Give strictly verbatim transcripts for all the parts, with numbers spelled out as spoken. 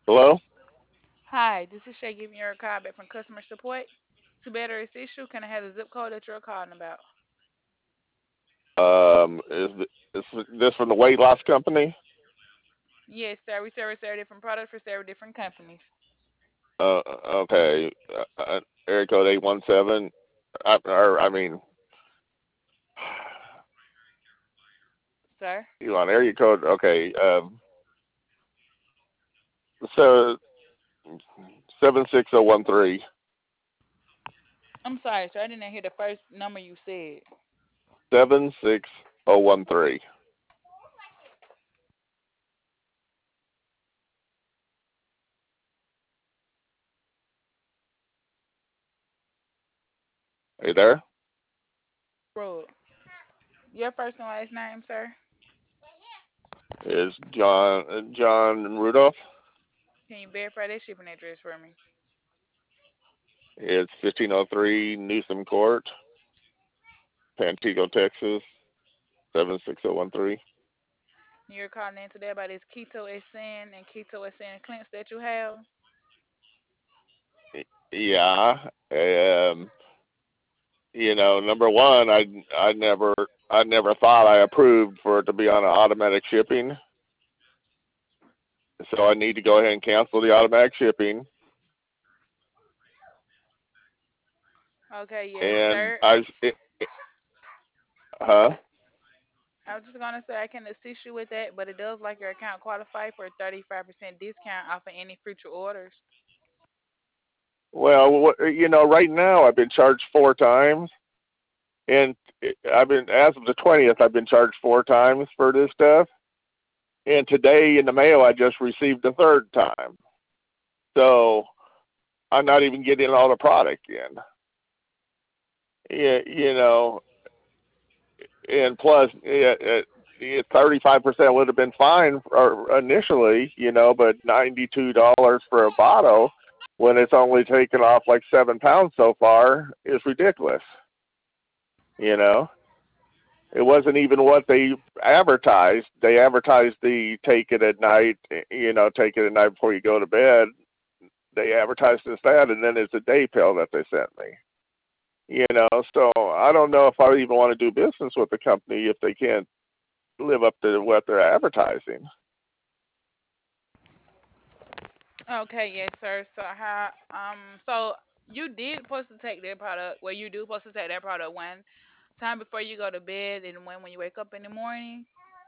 Hello? Hi, this is Shay giving you a call back from customer support. To better assist you, can I have the zip code that you're calling about? Um, is, th- is this from the weight loss company? Yes, sir. We service several different products for several different companies. Uh, okay. Uh, uh, area code eight one seven. I, or, I mean, Sir? you want area code? Okay. Um, so seven six zero one three. I'm sorry, sir. I didn't hear the first number you said. seven six zero one three. Are you there? Road. Your first and last name, sir? Is John uh, John Rudolph? Can you verify that shipping address for me? It's fifteen oh three Newsom Court, Pantego, Texas seven six zero one three. You're calling in today about this Keto S N and Keto S N cleanse that you have? Yeah. Um, you know, number one, I I never I never thought I approved for it to be on an automatic shipping, so I need to go ahead and cancel the automatic shipping. Okay, yes, And sir. I, it, huh? I was just gonna say I can assist you with that, but it does like your account qualify for a thirty-five percent discount off of any future orders. Well, what, you know, right now I've been charged four times, and I've been as of the twentieth, I've been charged four times for this stuff. And today in the mail, I just received the third time, so I'm not even getting all the product in. Yeah, you know, and plus, it, it, thirty-five percent would have been fine for, initially, you know, but ninety-two dollars for a bottle when it's only taken off like seven pounds so far is ridiculous. You know, it wasn't even what they advertised. They advertised the take it at night, you know, take it at night before you go to bed. They advertised it as that, and then it's a day pill that they sent me. You know, so I don't know if I even want to do business with the company if they can't live up to what they're advertising. Okay, yes, sir. So how um so you did supposed to take that product well you do supposed to take that product one time before you go to bed and when when you wake up in the morning.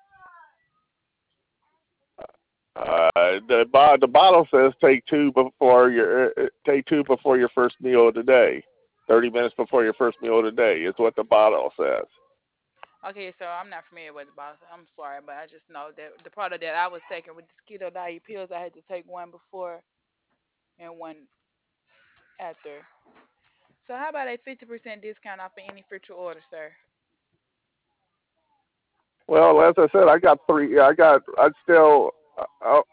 Uh, the bo- the bottle says take two before your uh, take two before your first meal of the day. Thirty minutes before your first meal of the day is what the bottle says. Okay, so I'm not familiar with the box. I'm sorry, but I just know that the product that I was taking with the keto diet pills, I had to take one before and one after. So how about a fifty percent discount off of any future order, sir? Well, as I said, I got three. I got. I still. Uh,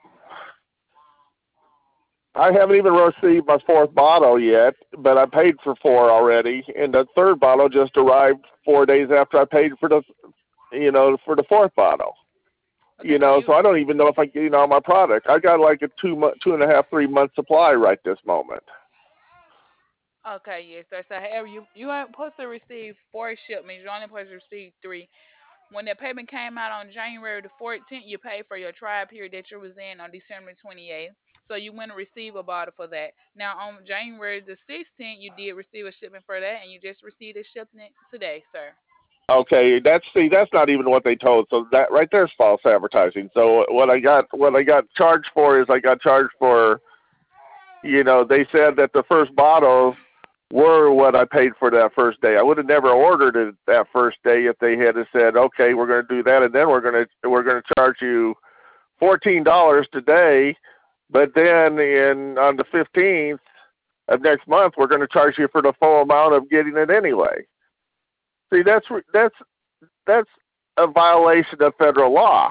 I haven't even received my fourth bottle yet, but I paid for four already, and the third bottle just arrived four days after I paid for the, you know, for the fourth bottle. Okay, You so know, you so I don't even know if I get you know my product. I got like a two month, two and a half, three month supply right this moment. okay, yes, sir. So however you you are supposed to receive four shipments. You're only supposed to receive three. When the payment came out on January the fourteenth, you paid for your trial period that you was in on December twenty-eighth. So you went to receive a bottle for that. Now on January the sixteenth, you did receive a shipment for that, and you just received a shipment today, sir. Okay, that's see, that's not even what they told. So that right there is false advertising. So what I got, what I got charged for is I got charged for, you know, they said that the first bottles were what I paid for that first day. I would have never ordered it that first day if they had said, okay, we're going to do that, and then we're going to we're going to charge you fourteen dollars today, but then in on the fifteenth of next month we're going to charge you for the full amount of getting it anyway. See, that's that's that's a violation of federal law.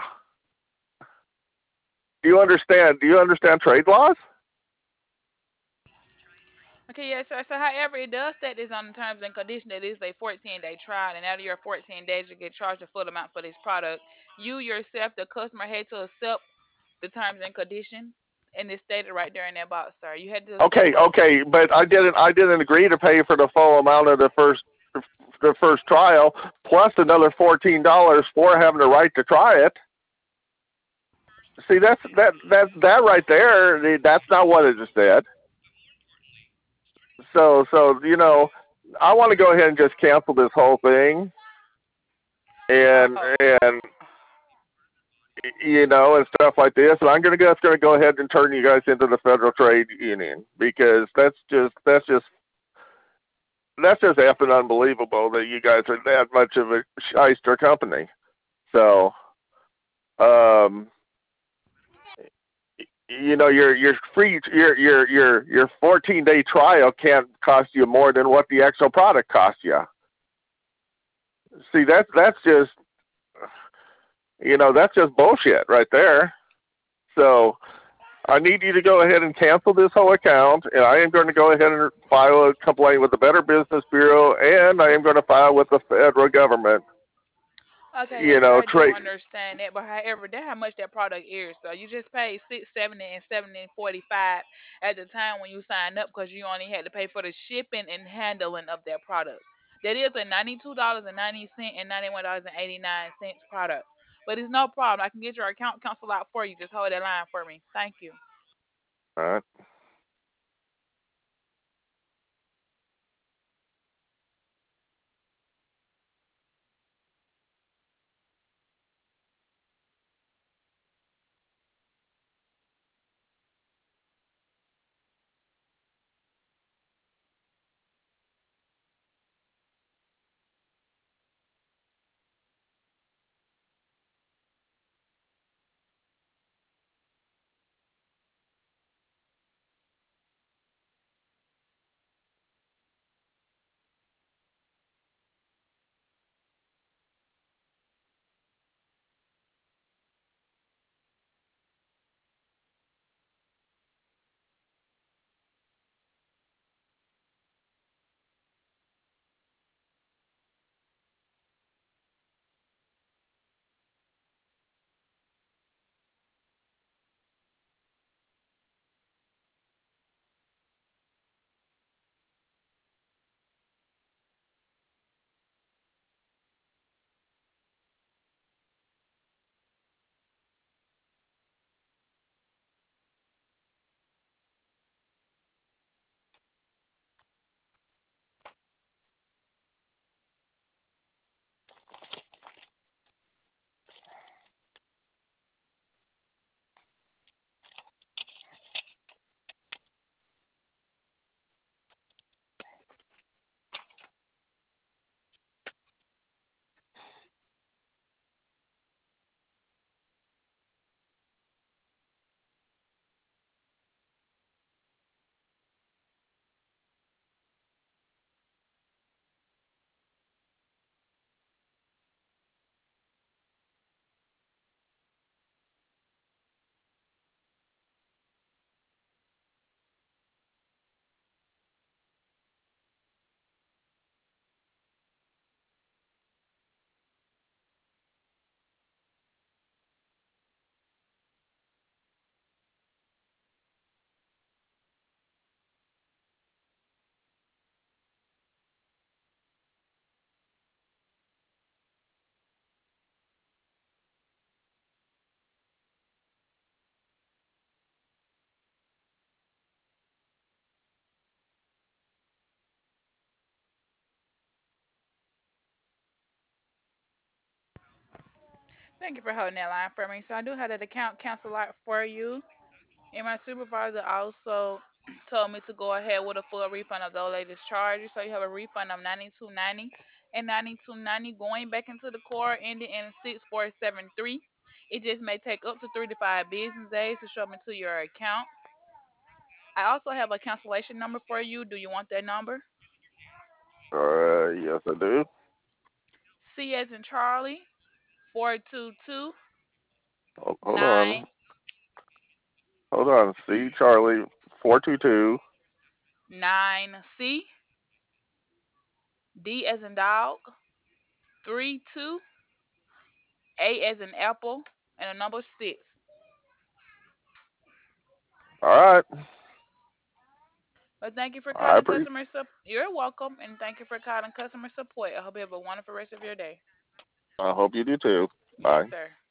Do you understand? Do you understand trade laws? Okay, yes, sir. So, however, it does state this on the terms and condition that it is a fourteen day trial, and out of your fourteen days, you get charged the full amount for this product. You yourself, the customer, had to accept the terms and condition. And it's stated right there in that box, sir. You had to Okay, select. okay, but I didn't I didn't agree to pay for the full amount of the first the first trial plus another fourteen dollars for having the right to try it. See, that's that that that right there. That's not what it just said. So so you know, I want to go ahead and just cancel this whole thing and Oh, and you know and stuff like this. And I'm gonna go going to go ahead and turn you guys into the Federal Trade Union because that's just that's just that's just effing unbelievable that you guys are that much of a shyster company. So, um, you know, your your free your your your your fourteen day trial can't cost you more than what the actual product costs you. See, that's that's just you know that's just bullshit right there. So I need you to go ahead and cancel this whole account, and I am going to go ahead and file a complaint with the Better Business Bureau, and I am going to file with the federal government. okay, You yes, sir. know, I do trade. understand that, but however, that's how much that product is. So you just paid six seventy and seventy forty five at the time when you signed up because you only had to pay for the shipping and handling of that product. That is a ninety two dollars and ninety cent and ninety one dollars and eighty nine cents product. But it's no problem. I can get your account canceled out for you. Just hold that line for me. Thank you. All right. Thank you for holding that line for me. So I do have that account cancel out for you. And my supervisor also told me to go ahead with a full refund of the latest charges. So you have a refund of ninety two ninety and ninety two ninety going back into the core ending in six four seven three. It just may take up to three to five business days to show up into your account. I also have a cancellation number for you. Do you want that number? Uh, yes, I do. C as in Charlie, four two two Hold, hold on. nine Hold on. C Charlie four two two. nine C, D as in dog, three two, A as in apple, and a number six. All right. Well, thank you for I calling appreciate. customer support. You're welcome, and thank you for calling customer support. I hope you have a wonderful rest of your day. I hope you do too. Yes, Bye. sir.